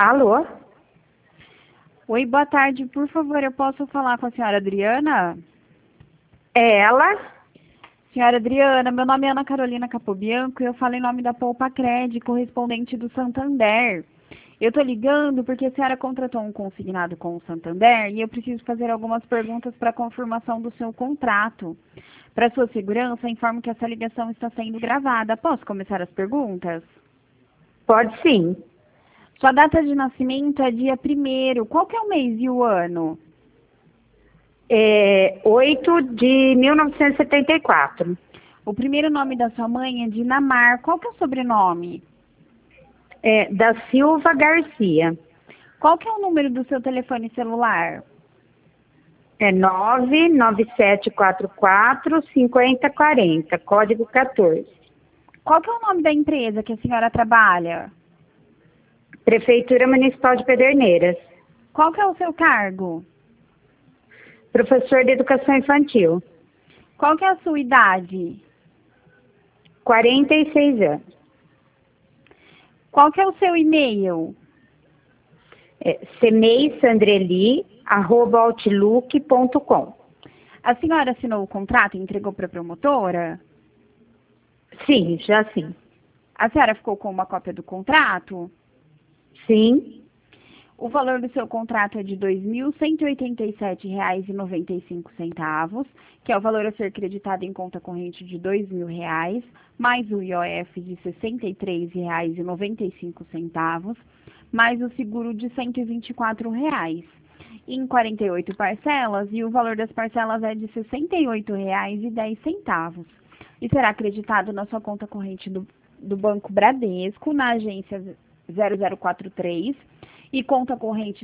Alô? Oi, boa tarde. Por favor, eu posso falar com a senhora Adriana? É ela? Senhora Adriana, meu nome é Ana Carolina Capobianco e eu falo em nome da Poupacred, correspondente do Santander. Eu estou ligando porque a senhora contratou um consignado com o Santander e eu preciso fazer algumas perguntas para confirmação do seu contrato. Para sua segurança, informo que essa ligação está sendo gravada. Posso começar as perguntas? Pode sim. Sua data de nascimento é dia 1º. Qual que é o mês e o ano? 8 de 1974. O primeiro nome da sua mãe é Dinamar. Qual que é o sobrenome? Da Silva Garcia. Qual que é o número do seu telefone celular? 99744-5040, código 14. Qual que é o nome da empresa que a senhora trabalha? Prefeitura Municipal de Pederneiras. Qual que é o seu cargo? Professor de Educação Infantil. Qual que é a sua idade? 46 anos. Qual que é o seu e-mail? cmeisandreli@outlook.com. A senhora assinou o contrato e entregou para a promotora? Sim, já sim. A senhora ficou com uma cópia do contrato? Sim. O valor do seu contrato é de R$ 2.187,95, que é o valor a ser creditado em conta corrente de R$ 2.000, mais o IOF de R$ 63,95, mais o seguro de R$ 124, em 48 parcelas, e o valor das parcelas é de R$ 68,10. E será acreditado na sua conta corrente do Banco Bradesco, na agência 0043, e conta corrente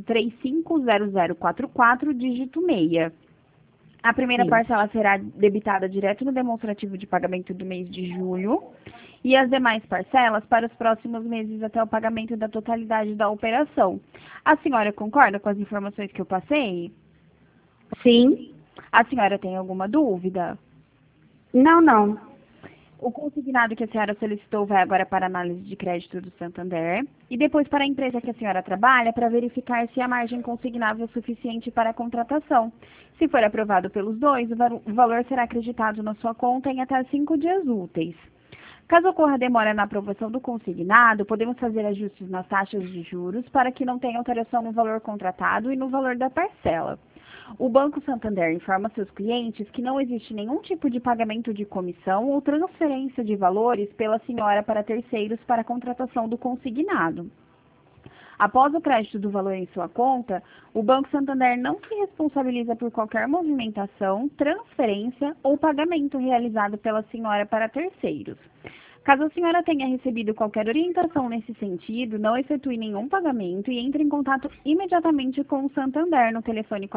350044, dígito 6. A primeira Sim. parcela será debitada direto no demonstrativo de pagamento do mês de julho e as demais parcelas para os próximos meses até o pagamento da totalidade da operação. A senhora concorda com as informações que eu passei? Sim. A senhora tem alguma dúvida? Não. O consignado que a senhora solicitou vai agora para a análise de crédito do Santander e depois para a empresa que a senhora trabalha para verificar se a margem consignável é suficiente para a contratação. Se for aprovado pelos dois, o valor será acreditado na sua conta em até 5 dias úteis. Caso ocorra demora na aprovação do consignado, podemos fazer ajustes nas taxas de juros para que não tenha alteração no valor contratado e no valor da parcela. O Banco Santander informa seus clientes que não existe nenhum tipo de pagamento de comissão ou transferência de valores pela senhora para terceiros para a contratação do consignado. Após o crédito do valor em sua conta, o Banco Santander não se responsabiliza por qualquer movimentação, transferência ou pagamento realizado pela senhora para terceiros. Caso a senhora tenha recebido qualquer orientação nesse sentido, não efetue nenhum pagamento e entre em contato imediatamente com o Santander no telefone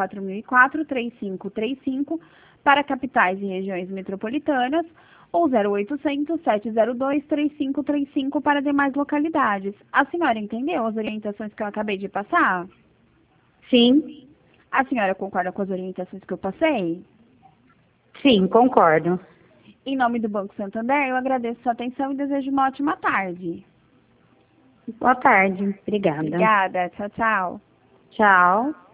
4004-3535 para capitais e regiões metropolitanas ou 0800 702 3535 para demais localidades. A senhora entendeu as orientações que eu acabei de passar? Sim. A senhora concorda com as orientações que eu passei? Sim, concordo. Em nome do Banco Santander, eu agradeço sua atenção e desejo uma ótima tarde. Boa tarde. Obrigada. Obrigada. Tchau, tchau. Tchau.